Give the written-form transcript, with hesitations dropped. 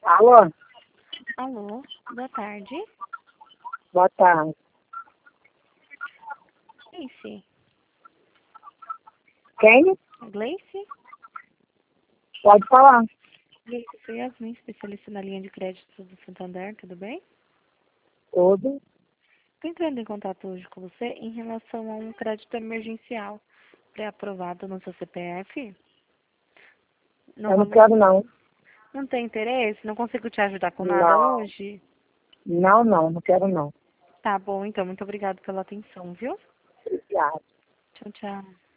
Alô, Alô, boa tarde. boa tarde. Gleice. Quem? Gleice? Pode falar. Gleice, sou Yasmin, especialista na linha de crédito do Santander, tudo bem? Tudo. Estou entrando em contato hoje com você em relação a um crédito emergencial pré-aprovado no seu CPF. No Eu não valor... quero não. Não tem interesse? Não consigo te ajudar com nada Não. hoje? Não quero não. Tá bom, então, muito obrigada pela atenção, viu? Obrigada. Tchau, tchau.